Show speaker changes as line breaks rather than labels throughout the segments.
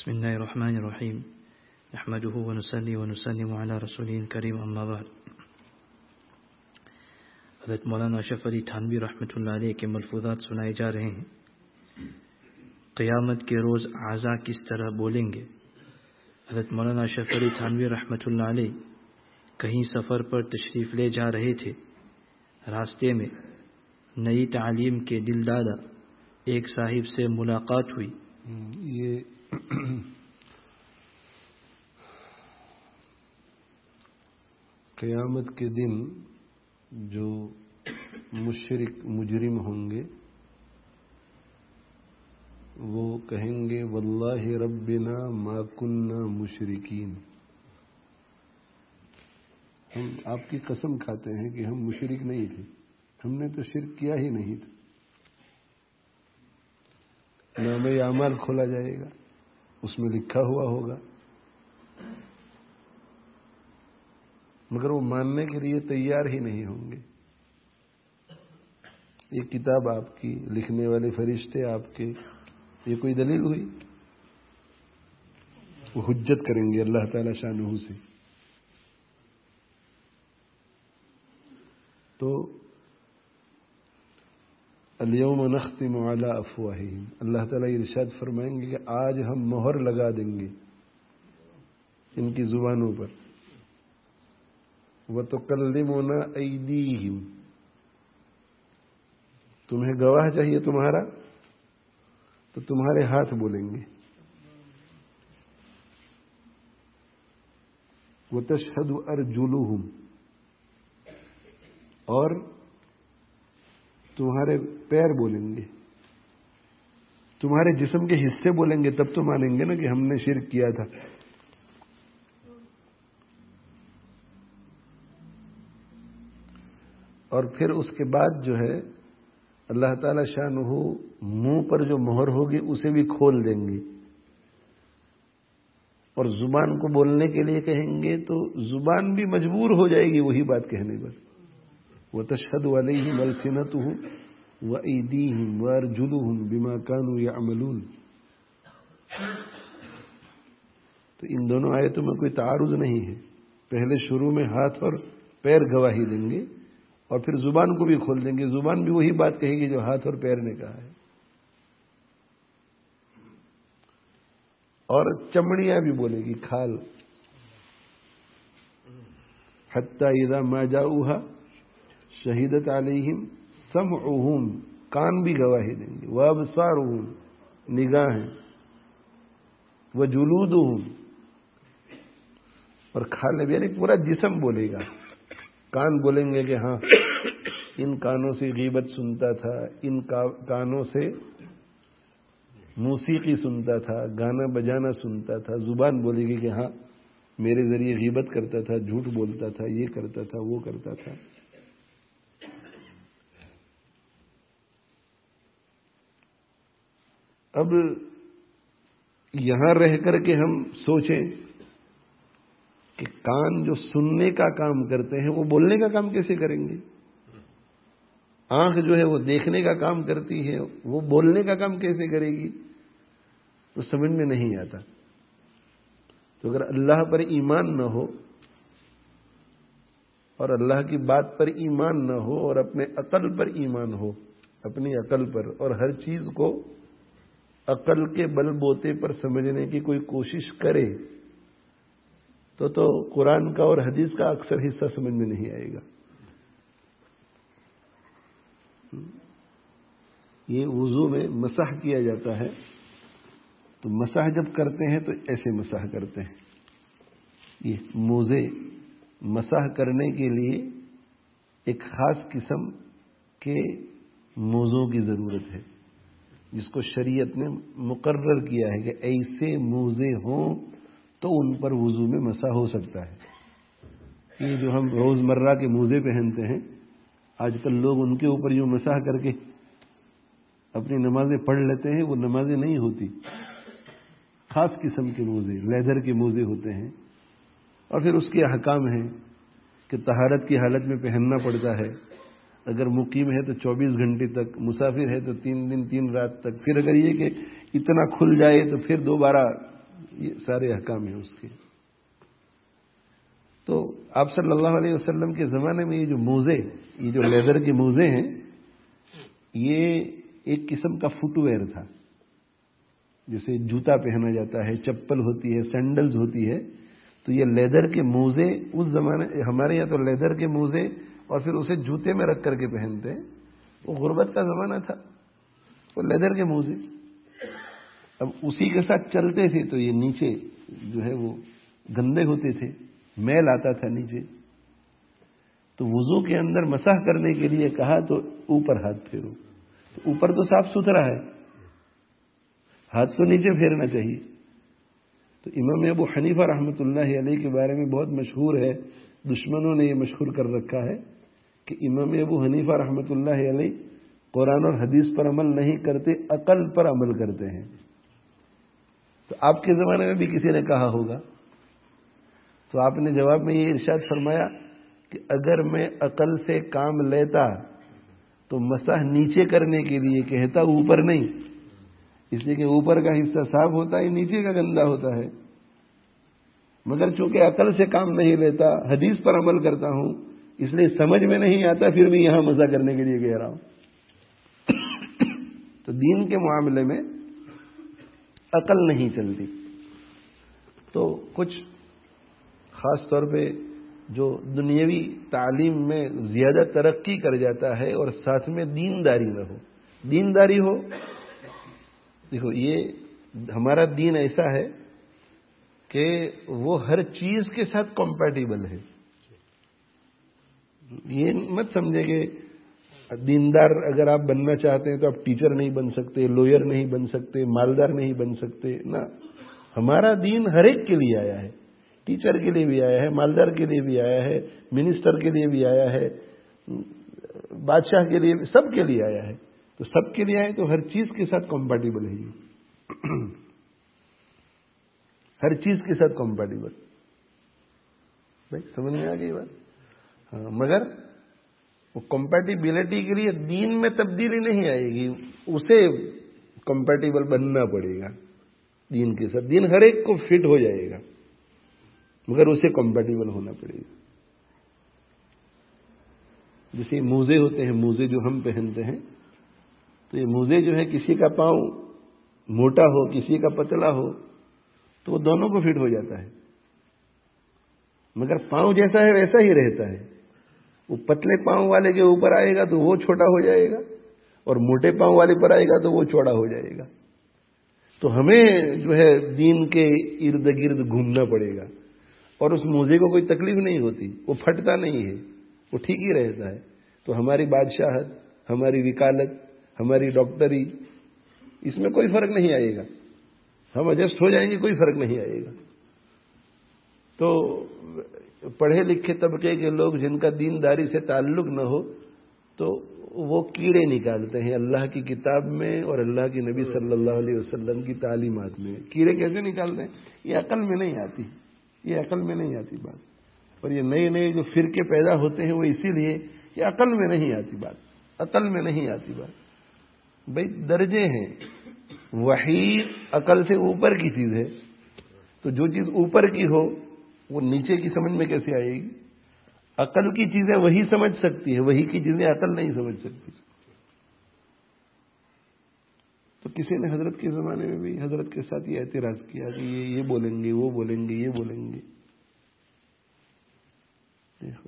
بسم الله الرحمن الرحيم نحمده ونصلي ونسلم على رسوله الكريم اما بعد. حضرت مولانا اشرف علی تھانوی رحمۃ اللہ علیہ کے ملفوظات سنائے جا رہے ہیں. قیامت کے روز اعضاء کس طرح بولیں گے؟ حضرت مولانا اشرف علی تھانوی رحمۃ اللہ علیہ کہیں سفر پر تشریف لے جا رہے تھے. راستے میں نئی تعلیم کے دل دادا ایک صاحب سے ملاقات ہوئی.
یہ قیامت کے دن جو مشرک مجرم ہوں گے وہ کہیں گے واللہ ربنا ما کننا مشرکین، ہم آپ کی قسم کھاتے ہیں کہ ہم مشرک نہیں تھے، ہم نے تو شرک کیا ہی نہیں تھا. نام اعمال کھولا جائے گا، اس میں لکھا ہوا ہوگا، مگر وہ ماننے کے لیے تیار ہی نہیں ہوں گے. یہ کتاب آپ کی، لکھنے والے فرشتے آپ کے، یہ کوئی دلیل ہوئی؟ وہ حجت کریں گے اللہ تعالی شانہ سے. تو الیوم نختم علی افواہہم، اللہ تعالیٰ ارشاد فرمائیں گے کہ آج ہم مہر لگا دیں گے ان کی زبانوں پر. وتکلمنا ایدیہم، تمہیں گواہ چاہیے تمہارا تو تمہارے ہاتھ بولیں گے. وتشہد ارجلہم، اور تمہارے پیر بولیں گے. تمہارے جسم کے حصے بولیں گے تب تو مانیں گے نا کہ ہم نے شرک کیا تھا. اور پھر اس کے بعد جو ہے اللہ تعالی شانہ منہ پر جو مہر ہوگی اسے بھی کھول دیں گے، اور زبان کو بولنے کے لیے کہیں گے تو زبان بھی مجبور ہو جائے گی وہی بات کہنے پر. وَتَشْهَدُ عَلَيْهِمْ أَلْسِنَتُهُمْ وَأَيْدِيهِمْ وَأَرْجُلُهُمْ بِمَا كَانُوا يَعْمَلُونَ. تو ان دونوں آیتوں میں کوئی تعارض نہیں ہے. پہلے شروع میں ہاتھ اور پیر گواہی دیں گے اور پھر زبان کو بھی کھول دیں گے. زبان بھی وہی بات کہے گی جو ہاتھ اور پیر نے کہا ہے. اور چمڑیاں بھی بولے گی، کھال. حَتَّى إِذَا مَا جَاءُوهَا شہیدت علیہم سمعہم، کان بھی گواہی دیں گے. وابصارہم، نگاہیں. وجلودہم، اور کھالے بھی، یعنی پورا جسم بولے گا. کان بولیں گے کہ ہاں ان کانوں سے غیبت سنتا تھا، ان کانوں سے موسیقی سنتا تھا، گانا بجانا سنتا تھا. زبان بولے گی کہ ہاں میرے ذریعے غیبت کرتا تھا، جھوٹ بولتا تھا، یہ کرتا تھا، وہ کرتا تھا. اب یہاں رہ کر کے ہم سوچیں کہ کان جو سننے کا کام کرتے ہیں وہ بولنے کا کام کیسے کریں گے؟ آنکھ جو ہے وہ دیکھنے کا کام کرتی ہے، وہ بولنے کا کام کیسے کرے گی؟ تو سمجھ میں نہیں آتا. تو اگر اللہ پر ایمان نہ ہو اور اللہ کی بات پر ایمان نہ ہو اور اپنے عقل پر ایمان ہو، اپنی عقل پر، اور ہر چیز کو عقل کے بل بوتے پر سمجھنے کی کوئی کوشش کرے تو قرآن کا اور حدیث کا اکثر حصہ سمجھ میں نہیں آئے گا. یہ وضو میں مسح کیا جاتا ہے، تو مسح جب کرتے ہیں تو ایسے مسح کرتے ہیں. یہ موزے مسح کرنے کے لیے ایک خاص قسم کے موزوں کی ضرورت ہے جس کو شریعت نے مقرر کیا ہے کہ ایسے موزے ہوں تو ان پر وضو میں مسح ہو سکتا ہے. یہ جو ہم روزمرہ کے موزے پہنتے ہیں آج کل لوگ ان کے اوپر یوں مسح کر کے اپنی نمازیں پڑھ لیتے ہیں، وہ نمازیں نہیں ہوتی. خاص قسم کے موزے، لیدر کے موزے ہوتے ہیں، اور پھر اس کے احکام ہیں کہ طہارت کی حالت میں پہننا پڑتا ہے. اگر مقیم ہے تو 24 گھنٹے تک، مسافر ہے تو 3 دن 3 رات تک. پھر اگر یہ کہ اتنا کھل جائے تو پھر دوبارہ یہ سارے احکام ہیں اس کے. تو آپ صلی اللہ علیہ وسلم کے زمانے میں یہ جو موزے، یہ جو لیدر کے موزے ہیں، یہ ایک قسم کا فٹ ویئر تھا. جیسے جوتا پہنا جاتا ہے، چپل ہوتی ہے، سینڈلز ہوتی ہے، تو یہ لیدر کے موزے اس زمانے، ہمارے یہاں تو لیدر کے موزے اور پھر اسے جوتے میں رکھ کر کے پہنتے ہیں. وہ غربت کا زمانہ تھا، وہ لیدر کے موزے. اب اسی کے ساتھ چلتے تھے تو یہ نیچے جو ہے وہ گندے ہوتے تھے، میل آتا تھا نیچے. تو وضو کے اندر مسح کرنے کے لیے کہا تو اوپر ہاتھ پھیرو. تو اوپر تو صاف ستھرا ہے، ہاتھ تو نیچے پھیرنا چاہیے. تو امام ابو حنیفہ رحمۃ اللہ علیہ کے بارے میں بہت مشہور ہے، دشمنوں نے یہ مشہور کر رکھا ہے کہ امام ابو حنیفہ رحمۃ اللہ علیہ قرآن اور حدیث پر عمل نہیں کرتے، عقل پر عمل کرتے ہیں. تو آپ کے زمانے میں بھی کسی نے کہا ہوگا تو آپ نے جواب میں یہ ارشاد فرمایا کہ اگر میں عقل سے کام لیتا تو مسح نیچے کرنے کے لیے کہتا، اوپر نہیں، اس لیے کہ اوپر کا حصہ صاف ہوتا ہے، نیچے کا گندا ہوتا ہے. مگر چونکہ عقل سے کام نہیں لیتا، حدیث پر عمل کرتا ہوں، اس لیے سمجھ میں نہیں آتا، پھر بھی یہاں مسح کرنے کے لیے کہہ رہا ہوں. تو دین کے معاملے میں عقل نہیں چلتی. تو کچھ خاص طور پہ جو دنیاوی تعلیم میں زیادہ ترقی کر جاتا ہے اور ساتھ میں دینداری نہ ہو. دینداری ہو، دیکھو یہ ہمارا دین ایسا ہے کہ وہ ہر چیز کے ساتھ کمپیٹیبل ہے. یہ مت سمجھے کہ دیندار اگر آپ بننا چاہتے ہیں تو آپ ٹیچر نہیں بن سکتے، لوئر نہیں بن سکتے، مالدار نہیں بن سکتے. نہ، ہمارا دین ہر ایک کے لیے آیا ہے. ٹیچر کے لیے بھی آیا ہے، مالدار کے لیے بھی آیا ہے، منسٹر کے لیے بھی آیا ہے، بادشاہ کے لیے، سب کے لیے آیا ہے. تو سب کے لیے آئے تو ہر چیز کے ساتھ کمپیٹیبل ہے یہ. ہر چیز کے ساتھ کمپیٹیبل. بھائی سمجھ میں آ گئی بات؟ ہاں، مگر وہ کمپیٹیبلٹی کے لیے دین میں تبدیلی نہیں آئے گی، اسے کمپیٹیبل بننا پڑے گا دین کے ساتھ. دین ہر ایک کو فٹ ہو جائے گا مگر اسے کمپیٹیبل ہونا پڑے گا. جیسے موزے ہوتے ہیں، موزے جو ہم پہنتے ہیں، تو یہ موزے جو ہے کسی کا پاؤں موٹا ہو، کسی کا پتلا ہو، تو وہ دونوں کو فٹ ہو جاتا ہے. مگر پاؤں جیسا ہے ویسا ہی رہتا ہے. وہ پتلے پاؤں والے کے اوپر آئے گا تو وہ چھوٹا ہو جائے گا، اور موٹے پاؤں والے پر آئے گا تو وہ چوڑا ہو جائے گا. تو ہمیں جو ہے دین کے ارد گرد گھومنا پڑے گا، اور اس موزے کو کوئی تکلیف نہیں ہوتی، وہ پھٹتا نہیں ہے، وہ ٹھیک ہی رہتا ہے. تو ہماری بادشاہت، ہماری وکالت، ہماری ڈاکٹری، اس میں کوئی فرق نہیں آئے گا. ہم ایڈجسٹ ہو جائیں گے، کوئی فرق نہیں آئے گا. تو پڑھے لکھے طبقے کے لوگ جن کا دینداری سے تعلق نہ ہو تو وہ کیڑے نکالتے ہیں اللہ کی کتاب میں اور اللہ کی نبی صلی اللہ علیہ وسلم کی تعلیمات میں. کیڑے کیسے نکالتے ہیں؟ یہ عقل میں نہیں آتی، یہ عقل میں نہیں آتی بات. اور یہ نئے نئے جو فرقے پیدا ہوتے ہیں وہ اسی لیے کہ عقل میں نہیں آتی بات، عقل میں نہیں آتی بات. بھائی درجے ہیں، وحی عقل سے اوپر کی چیز ہے، تو جو چیز اوپر کی ہو وہ نیچے کی سمجھ میں کیسے آئے گی؟ عقل کی چیزیں وہی سمجھ سکتی ہے، وہی کی چیزیں عقل نہیں سمجھ سکتی. تو کسی نے حضرت کے زمانے میں بھی حضرت کے ساتھ یہ اعتراض کیا کہ یہ بولیں گے، وہ بولیں گے، یہ بولیں گے. دیکھو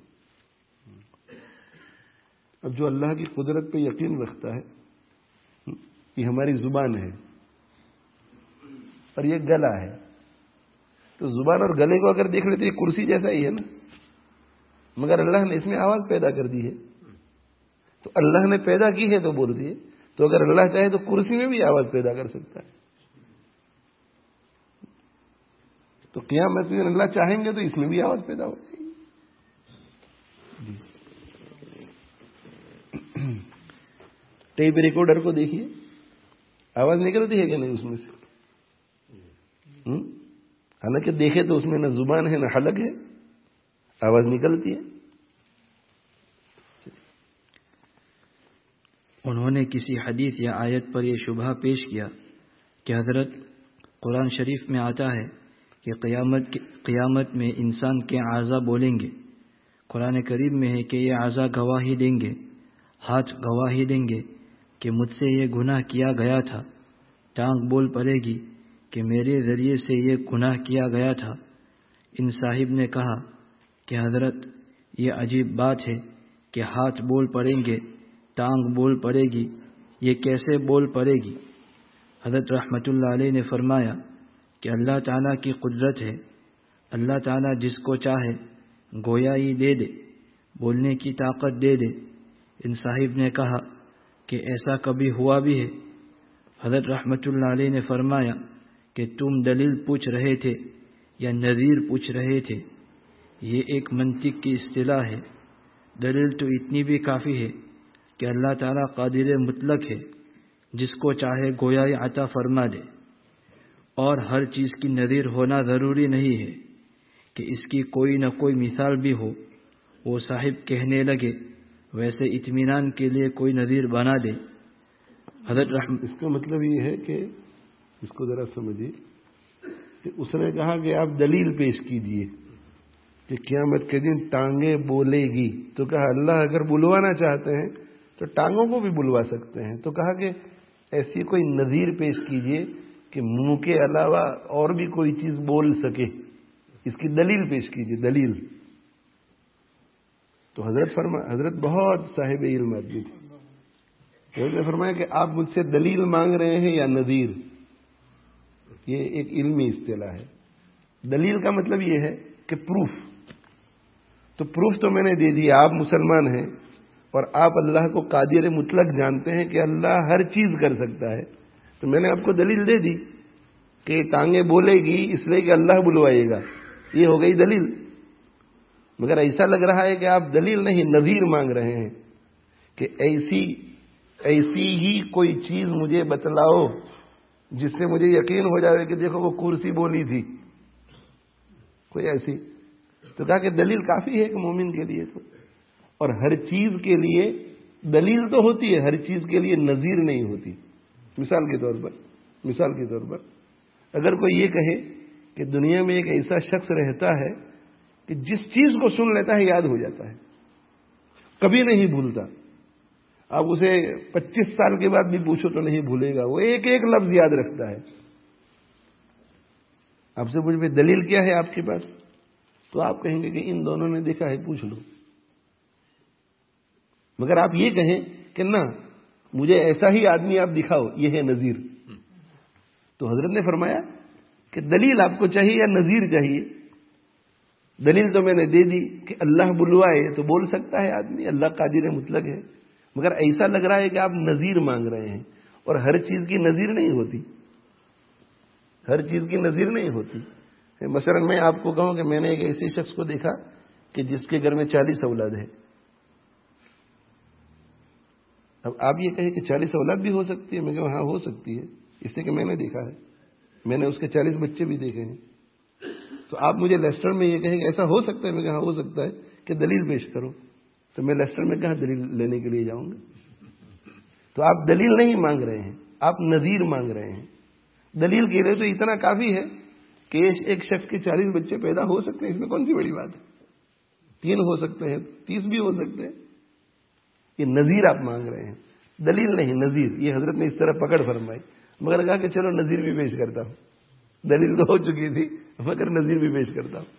اب جو اللہ کی قدرت پہ یقین رکھتا ہے، یہ ہماری زبان ہے اور یہ گلا ہے. تو زبان اور گلے کو اگر دیکھ لیتے یہ کرسی جیسا ہی ہے نا، مگر اللہ نے اس میں آواز پیدا کر دی ہے. تو اللہ نے پیدا کی ہے تو بول دیے. تو اگر اللہ چاہے تو کرسی میں بھی آواز پیدا کر سکتا ہے. تو قیامت میں اللہ چاہیں گے تو اس میں بھی آواز پیدا ہو جائے گی. ٹیپ ریکارڈر کو دیکھیے، آواز نکلتی ہے کہ نہیں اس میں سے؟ حالانکہ دیکھے تو اس میں نہ زبان ہے نہ حلق ہے، آواز نکلتی ہے.
انہوں نے کسی حدیث یا آیت پر یہ شبہ پیش کیا کہ حضرت قرآن شریف میں آتا ہے کہ قیامت میں انسان کے اعضاء بولیں گے. قرآن کریم میں ہے کہ یہ اعضاء گواہی دیں گے، ہاتھ گواہی دیں گے کہ مجھ سے یہ گناہ کیا گیا تھا. ٹانگ بول پڑے گی کہ میرے ذریعے سے یہ گناہ کیا گیا تھا. ان صاحب نے کہا کہ حضرت یہ عجیب بات ہے کہ ہاتھ بول پڑیں گے، ٹانگ بول پڑے گی، یہ کیسے بول پڑے گی؟ حضرت رحمت اللہ علیہ نے فرمایا کہ اللہ تعالیٰ کی قدرت ہے، اللہ تعالیٰ جس کو چاہے گویائی دے دے، بولنے کی طاقت دے دے. ان صاحب نے کہا کہ ایسا کبھی ہوا بھی ہے؟ حضرت رحمت اللہ علیہ نے فرمایا کہ تم دلیل پوچھ رہے تھے یا نظیر پوچھ رہے تھے؟ یہ ایک منطق کی اصطلاح ہے. دلیل تو اتنی بھی کافی ہے کہ اللہ تعالیٰ قادر مطلق ہے، جس کو چاہے گویائی عطا فرما دے، اور ہر چیز کی نظیر ہونا ضروری نہیں ہے کہ اس کی کوئی نہ کوئی مثال بھی ہو. وہ صاحب کہنے لگے ویسے اطمینان کے لیے کوئی نظیر بنا دے. حضرت
اس کا مطلب یہ ہے کہ اس کو ذرا سمجھیے کہ اس نے کہا کہ آپ دلیل پیش کیجئے کہ قیامت کے دن ٹانگیں بولے گی. تو کہا اللہ اگر بلوانا چاہتے ہیں تو ٹانگوں کو بھی بلوا سکتے ہیں. تو کہا کہ ایسی کوئی نظیر پیش کیجئے کہ منہ کے علاوہ اور بھی کوئی چیز بول سکے، اس کی دلیل پیش کیجئے، دلیل. تو حضرت بہت صاحب علم آدمی تھے. حضرت نے فرمایا کہ آپ مجھ سے دلیل مانگ رہے ہیں یا نظیر؟ یہ ایک علمی اصطلاح ہے. دلیل کا مطلب یہ ہے کہ پروف. تو پروف تو میں نے دے دیا، آپ مسلمان ہیں اور آپ اللہ کو قادر مطلق جانتے ہیں کہ اللہ ہر چیز کر سکتا ہے. تو میں نے آپ کو دلیل دے دی کہ ٹانگیں بولے گی اس لیے کہ اللہ بلوائے گا، یہ ہو گئی دلیل. مگر ایسا لگ رہا ہے کہ آپ دلیل نہیں نظیر مانگ رہے ہیں کہ ایسی ہی کوئی چیز مجھے بتلاؤ جس سے مجھے یقین ہو جائے کہ دیکھو وہ کرسی بولی تھی، کوئی ایسی. تو کہا کہ دلیل کافی ہے کہ مومن کے لیے تو. اور ہر چیز کے لیے دلیل تو ہوتی ہے، ہر چیز کے لیے نظیر نہیں ہوتی. مثال کے طور پر اگر کوئی یہ کہے کہ دنیا میں ایک ایسا شخص رہتا ہے کہ جس چیز کو سن لیتا ہے یاد ہو جاتا ہے، کبھی نہیں بھولتا. آپ اسے 25 سال کے بعد بھی پوچھو تو نہیں بھولے گا، وہ ایک ایک لفظ یاد رکھتا ہے. آپ سے پوچھ بھائی دلیل کیا ہے آپ کے پاس؟ تو آپ کہیں گے کہ ان دونوں نے دیکھا ہے، پوچھ لو. مگر آپ یہ کہیں کہ نہ مجھے ایسا ہی آدمی آپ دکھاؤ، یہ ہے نذیر. تو حضرت نے فرمایا کہ دلیل آپ کو چاہیے یا نذیر چاہیے؟ دلیل تو میں نے دے دی کہ اللہ بلوائے تو بول سکتا ہے آدمی، اللہ قادر مطلق ہے. مگر ایسا لگ رہا ہے کہ آپ نذیر مانگ رہے ہیں، اور ہر چیز کی نذیر نہیں ہوتی، ہر چیز کی نذیر نہیں ہوتی. مثلا میں آپ کو کہوں کہ میں نے ایک ایسے شخص کو دیکھا کہ جس کے گھر میں 40 اولاد ہے. اب آپ یہ کہیں کہ 40 اولاد بھی ہو سکتی ہے؟ میں کہوں ہاں ہو سکتی ہے، اس لیے کہ میں نے دیکھا ہے، میں نے اس کے 40 بچے بھی دیکھے ہیں. تو آپ مجھے لیسٹر میں یہ کہیں کہ ایسا ہو سکتا ہے؟ میں کہا ہو سکتا ہے کہ دلیل پیش کرو. تو میں لیسٹر میں کہاں دلیل لینے کے لیے جاؤں گا؟ تو آپ دلیل نہیں مانگ رہے ہیں، آپ نذیر مانگ رہے ہیں. دلیل کے لیے تو اتنا کافی ہے کہ ایک شخص کے 40 بچے پیدا ہو سکتے ہیں، اس میں کون سی بڑی بات ہے؟ 3 ہو سکتے ہیں، 30 بھی ہو سکتے ہیں. یہ نذیر آپ مانگ رہے ہیں، دلیل نہیں نذیر. یہ حضرت نے اس طرح پکڑ فرمائی. مگر کہا کہ چلو نذیر بھی پیش کرتا ہوں، دلیل تو ہو چکی تھی مگر نذیر بھی پیش کرتا ہوں.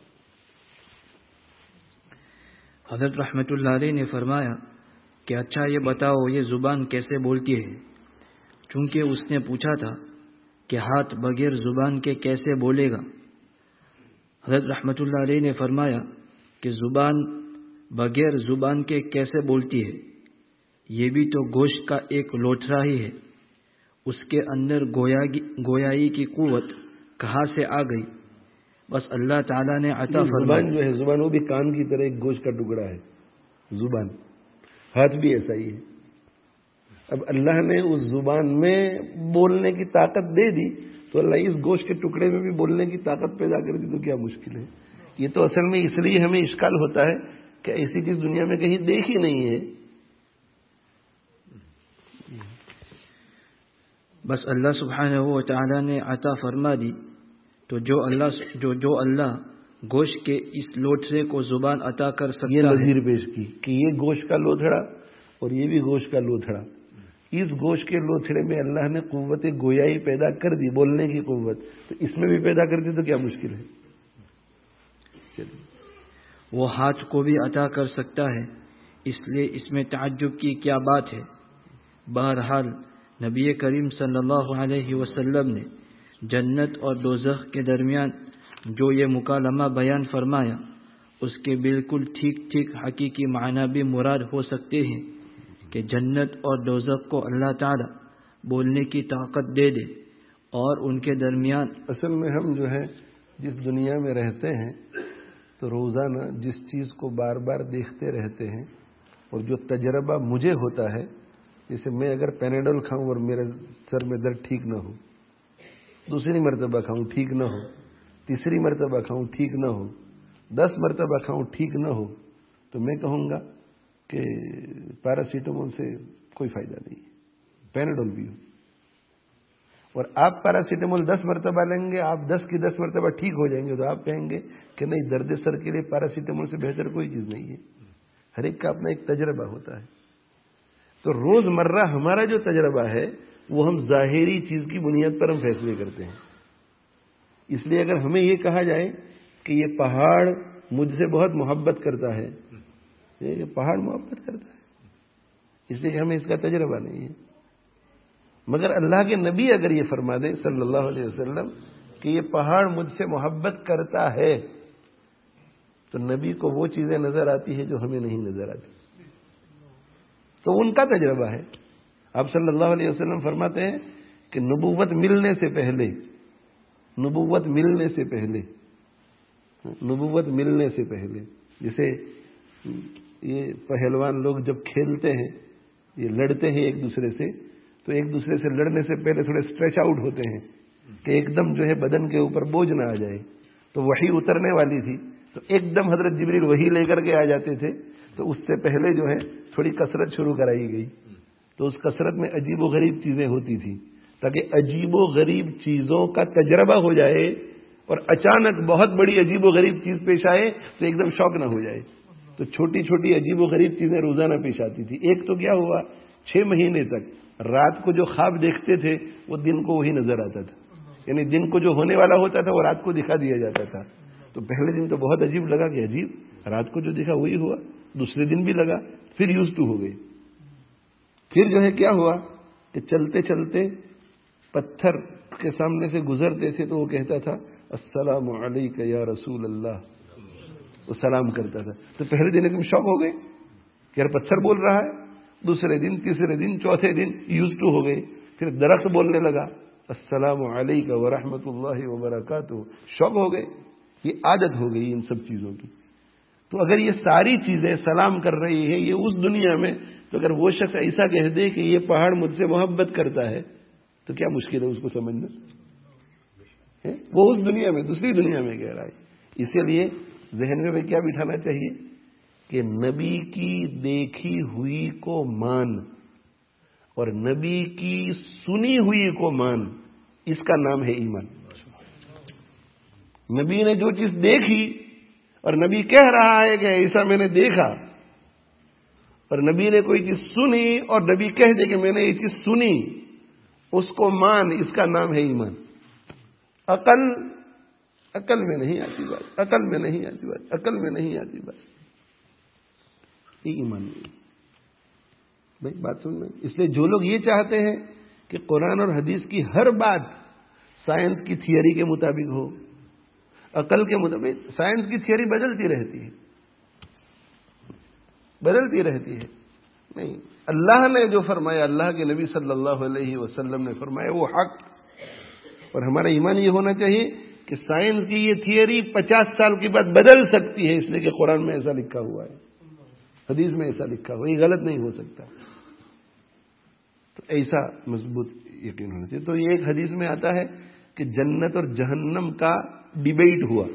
حضرت رحمت اللہ علیہ نے فرمایا کہ اچھا یہ بتاؤ یہ زبان کیسے بولتی ہے؟ چونکہ اس نے پوچھا تھا کہ ہاتھ بغیر زبان کے کیسے بولے گا. حضرت رحمت اللہ علیہ نے فرمایا کہ زبان بغیر زبان کے کیسے بولتی ہے؟ یہ بھی تو گوشت کا ایک لوٹھرا ہی ہے، اس کے اندر گویائی کی قوت کہاں سے آ گئی؟ بس اللہ تعالیٰ نے عطا فرمائی.
زبان جو ہے، زبان وہ بھی کان کی طرح ایک گوشت کا ٹکڑا ہے زبان. ہاتھ بھی ایسا ہی ہے. اب اللہ نے اس زبان میں بولنے کی طاقت دے دی تو اللہ اس گوشت کے ٹکڑے میں بھی بولنے کی طاقت پیدا کر دی تو کیا مشکل ہے؟ یہ تو اصل میں اس لیے ہمیں اشکال ہوتا ہے کہ ایسی چیز دنیا میں کہیں دیکھی نہیں ہے.
بس اللہ سبحانہ و تعالی نے عطا فرما دی، تو جو اللہ گوشت کے اس لوتھڑے کو زبان عطا کر سکتا ہے.
یہ نظیر پیش کی کہ یہ گوشت کا لوتھڑا اور یہ بھی گوشت کا لوتھڑا، اس گوشت کے لوتھڑے میں اللہ نے قوت گویائی پیدا کر دی، بولنے کی قوت، تو اس میں بھی پیدا کر دی تو کیا مشکل ہے.
وہ ہاتھ کو بھی عطا کر سکتا ہے، اس لیے اس میں تعجب کی کیا بات ہے. بہرحال نبی کریم صلی اللہ علیہ وسلم نے جنت اور دوزخ کے درمیان جو یہ مکالمہ بیان فرمایا، اس کے بالکل ٹھیک ٹھیک حقیقی معنی بھی مراد ہو سکتے ہیں کہ جنت اور دوزخ کو اللہ تعالی بولنے کی طاقت دے دے اور ان کے درمیان.
اصل میں ہم جو ہے جس دنیا میں رہتے ہیں تو روزانہ جس چیز کو بار بار دیکھتے رہتے ہیں، اور جو تجربہ مجھے ہوتا ہے، جیسے میں اگر پینیڈول کھاؤں اور میرے سر میں درد ٹھیک نہ ہو، دوسری مرتبہ کھاؤں ٹھیک نہ ہو، تیسری مرتبہ کھاؤں ٹھیک نہ ہو، 10 مرتبہ کھاؤں ٹھیک نہ ہو، تو میں کہوں گا کہ پیراسیٹامول سے کوئی فائدہ نہیں ہے، پینیڈول بھی ہو. اور آپ پیراسیٹامول 10 مرتبہ لیں گے، آپ 10 کی 10 مرتبہ ٹھیک ہو جائیں گے، تو آپ کہیں گے کہ نہیں، درد سر کے لیے پیراسیٹامول سے بہتر کوئی چیز نہیں ہے. ہر ایک کا اپنا ایک تجربہ ہوتا ہے. تو روز مرہ ہمارا جو تجربہ ہے وہ ہم ظاہری چیز کی بنیاد پر ہم فیصلے کرتے ہیں. اس لیے اگر ہمیں یہ کہا جائے کہ یہ پہاڑ مجھ سے بہت محبت کرتا ہے، یہ پہاڑ محبت کرتا ہے، اس لیے کہ ہمیں اس کا تجربہ نہیں ہے. مگر اللہ کے نبی اگر یہ فرما دیں صلی اللہ علیہ وسلم کہ یہ پہاڑ مجھ سے محبت کرتا ہے، تو نبی کو وہ چیزیں نظر آتی ہیں جو ہمیں نہیں نظر آتی. تو ان کا تجربہ ہے. آپ صلی اللہ علیہ وسلم فرماتے ہیں کہ نبوت ملنے سے پہلے جیسے یہ پہلوان لوگ جب کھیلتے ہیں، یہ لڑتے ہیں ایک دوسرے سے، تو ایک دوسرے سے لڑنے سے پہلے تھوڑے اسٹریچ آؤٹ ہوتے ہیں کہ ایک دم جو ہے بدن کے اوپر بوجھ نہ آ جائے. تو وحی اترنے والی تھی، تو ایک دم حضرت جبریل وحی لے کر کے آ جاتے تھے، تو اس سے پہلے جو ہے تھوڑی کثرت شروع کرائی گئی. تو اس کثرت میں عجیب و غریب چیزیں ہوتی تھیں، تاکہ عجیب و غریب چیزوں کا تجربہ ہو جائے، اور اچانک بہت بڑی عجیب و غریب چیز پیش آئے تو ایک دم شوق نہ ہو جائے. تو چھوٹی چھوٹی عجیب و غریب چیزیں روزانہ پیش آتی تھی. ایک تو کیا ہوا، 6 مہینے تک رات کو جو خواب دیکھتے تھے وہ دن کو وہی نظر آتا تھا، یعنی دن کو جو ہونے والا ہوتا تھا وہ رات کو دکھا دیا جاتا تھا. تو پہلے دن تو بہت عجیب لگا کہ عجیب، رات کو جو دیکھا وہی ہوا. دوسرے دن بھی لگا، پھر یوز ٹو ہو گئے. پھر جو ہے کیا ہوا کہ چلتے چلتے پتھر کے سامنے سے گزرتے تھے تو وہ کہتا تھا السلام علیک یا رسول اللہ، وہ سلام کرتا تھا. تو پہلے دن ایک شوق ہو گئے کہ یار پتھر بول رہا ہے. دوسرے دن، تیسرے دن، چوتھے دن یوز ٹو ہو گئے. پھر درخت بولنے لگا السلام علیک ورحمۃ اللہ وبرکاتہ، شوق ہو گئے. یہ عادت ہو گئی ان سب چیزوں کی. تو اگر یہ ساری چیزیں سلام کر رہی ہے یہ اس دنیا میں، تو اگر وہ شخص ایسا کہہ دے کہ یہ پہاڑ مجھ سے محبت کرتا ہے تو کیا مشکل ہے اس کو سمجھنا. وہ اس دنیا میں، دوسری دنیا میں کہہ رہا ہے. اسی لیے ذہن میں کیا بٹھانا چاہیے کہ نبی کی دیکھی ہوئی کو مان اور نبی کی سنی ہوئی کو مان، اس کا نام ہے ایمان. نبی نے جو چیز دیکھی اور نبی کہہ رہا ہے کہ ایسا میں نے دیکھا، اور نبی نے کوئی چیز سنی اور نبی کہہ دے کہ میں نے یہ چیز سنی، اس کو مان، اس کا نام ہے ایمان. عقل میں نہیں آتی بات، عقل میں نہیں آتی بات، عقل میں نہیں آتی بات. یہ ایمان نہیں بھائی، بات سن لیں. اس لیے جو لوگ یہ چاہتے ہیں کہ قرآن اور حدیث کی ہر بات سائنس کی تھیوری کے مطابق ہو، عقل کے مطابق، سائنس کی تھیوری بدلتی رہتی ہے، بدلتی رہتی ہے. نہیں، اللہ نے جو فرمایا، اللہ کے نبی صلی اللہ علیہ وسلم نے فرمایا وہ حق. اور ہمارا ایمان یہ ہونا چاہیے کہ سائنس کی یہ تھیوری 50 سال کے بعد بدل سکتی ہے، اس لیے کہ قرآن میں ایسا لکھا ہوا ہے، حدیث میں ایسا لکھا ہوا ہے، یہ غلط نہیں ہو سکتا. تو ایسا مضبوط یقین ہونا چاہیے. تو یہ ایک حدیث میں آتا ہے کہ جنت اور جہنم کا ڈیبیٹ ہوا.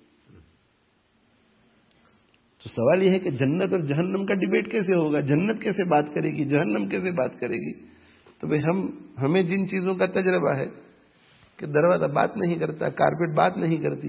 تو سوال یہ ہے کہ جنت اور جہنم کا ڈیبیٹ کیسے ہوگا، جنت کیسے بات کرے گی، جہنم کیسے بات کرے گی. تو بھائی ہمیں جن چیزوں کا تجربہ ہے کہ دروازہ بات نہیں کرتا، کارپیٹ بات نہیں کرتی،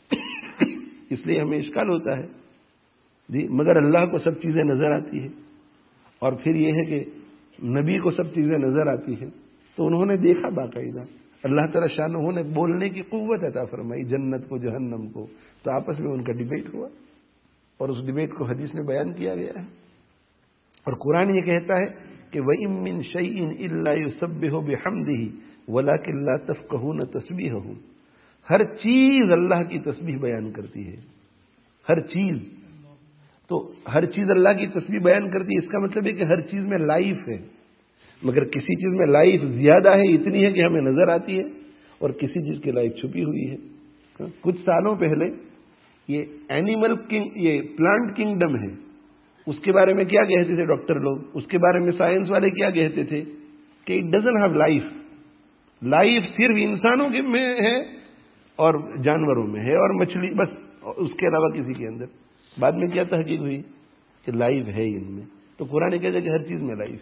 اس لیے ہمیں اشکال ہوتا ہے جی، مگر اللہ کو سب چیزیں نظر آتی ہے، اور پھر یہ ہے کہ نبی کو سب چیزیں نظر آتی ہیں، تو انہوں نے دیکھا باقاعدہ، اللہ تعالیٰ شانہ نے بولنے کی قوت عطا فرمائی، جنت کو جہنم کو، تو آپس میں ان کا ڈیبیٹ ہوا، اور اس ڈیبیٹ کو حدیث میں بیان کیا گیا ہے۔ اور قرآن یہ کہتا ہے کہ وَإِن مِّن شَيْءٍ إِلَّا يُسَبِّحُ بِحَمْدِهِ وَلَٰكِن لَّا تَفْقَهُونَ تَسْبِيحَهُ، ہر چیز اللہ کی تسبیح بیان کرتی ہے، ہر چیز، تو ہر چیز اللہ کی تسبیح بیان کرتی ہے، اس کا مطلب ہے کہ ہر چیز میں لائف ہے، مگر کسی چیز میں لائف زیادہ ہے، اتنی ہے کہ ہمیں نظر آتی ہے، اور کسی چیز کی لائف چھپی ہوئی ہے۔ کچھ سالوں پہلے یہ اینیمل کنگ، یہ پلانٹ کنگڈم ہے، اس کے بارے میں کیا کہتے تھے ڈاکٹر لوگ، اس کے بارے میں سائنس والے کیا کہتے تھے کہ it doesn't have life, life صرف انسانوں کے میں ہے اور جانوروں میں ہے اور مچھلی، بس اس کے علاوہ کسی کے اندر۔ بعد میں کیا تحقیق ہوئی کہ لائف ہے ان میں، تو قرآن کہتا ہے کہ ہر چیز میں لائف،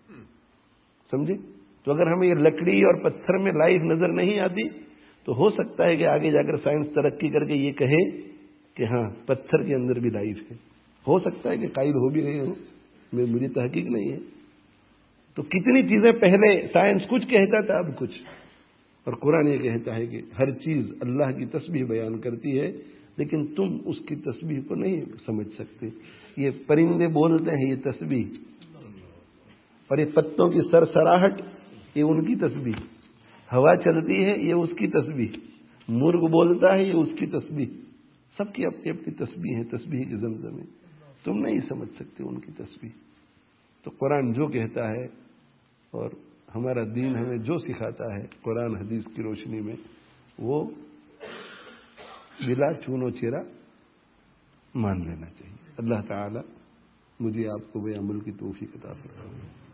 سمجھے؟ تو اگر ہمیں یہ لکڑی اور پتھر میں لائف نظر نہیں آتی تو ہو سکتا ہے کہ آگے جا کر سائنس ترقی کر کے یہ کہے کہ ہاں پتھر کے اندر بھی لائف ہے، ہو سکتا ہے کہ قائل ہو بھی رہے ہوں، مجھے تحقیق نہیں ہے۔ تو کتنی چیزیں پہلے سائنس کچھ کہتا تھا، اب کچھ، اور قرآن یہ کہتا ہے کہ ہر چیز اللہ کی تسبیح بیان کرتی ہے، لیکن تم اس کی تسبیح کو نہیں سمجھ سکتے۔ یہ پرندے بولتے ہیں، یہ تسبیح، اور یہ پتوں کی سرسراہٹ، یہ ان کی تسبیح، ہوا چلتی ہے، یہ اس کی تسبیح، مرغ بولتا ہے، یہ اس کی تسبیح، سب کی اپنی اپنی تسبیح ہے، تسبیح کی زمزم ہے، تم نہیں سمجھ سکتے ان کی تسبیح۔ تو قرآن جو کہتا ہے اور ہمارا دین ہمیں جو سکھاتا ہے قرآن حدیث کی روشنی میں، وہ بلا چون و چیرا مان لینا چاہیے۔ اللہ تعالی مجھے آپ کو بے عمل کی توفیق عطا فرمائے۔